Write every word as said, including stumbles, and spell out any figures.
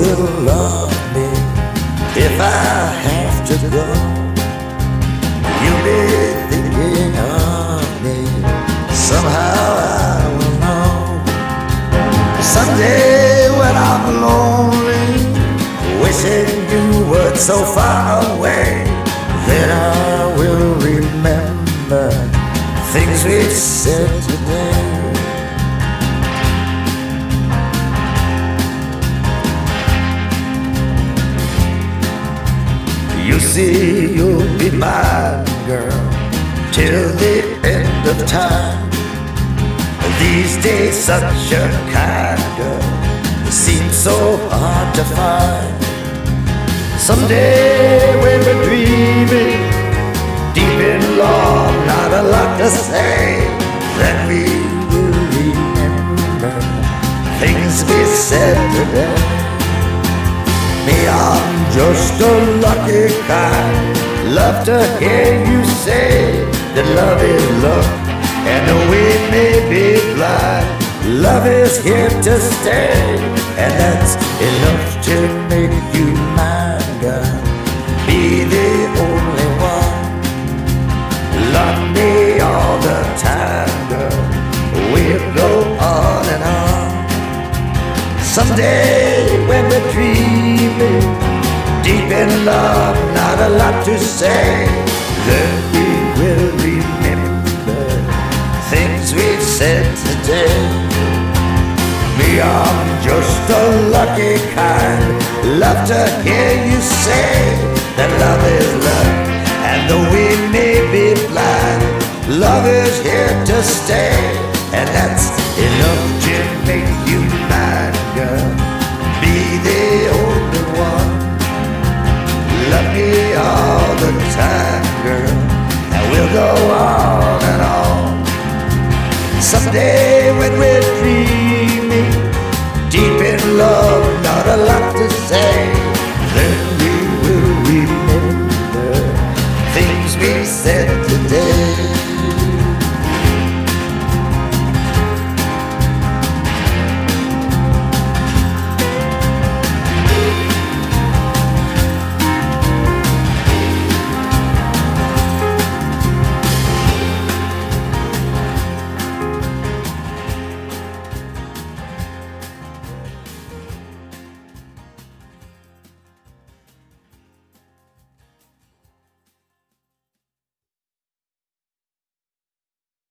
will love me if I have to go. You'll be thinking of me, somehow I will know. Someday when I'm lonely, wishing you were so far away, then I will remember things we've said today. You see, you'll be mine, girl, till the end of time. These days, such a kind girl seems so hard to find. Someday when we're dreaming, deep in love, not a lot to say, then we will remember things we said today. Me, I'm just a lucky kind, love to hear you say that love is love, and though we may be blind, love is here to stay, and that's enough to make you mine, girl. Be the only one, love me all the time, girl. We'll go on and on. Someday when we're dreaming, deep in love, not a lot to say, then we will remember things we've said today. Me, I'm just a lucky kind, love to hear you say that love is love, and though we may be blind, love is here to stay, and that's enough to make you mine, girl. Be the only one, love me all the time, girl, and we'll go on and on. Someday when we're dreaming, deep in love, not a lot to say, then we will remember things we said today.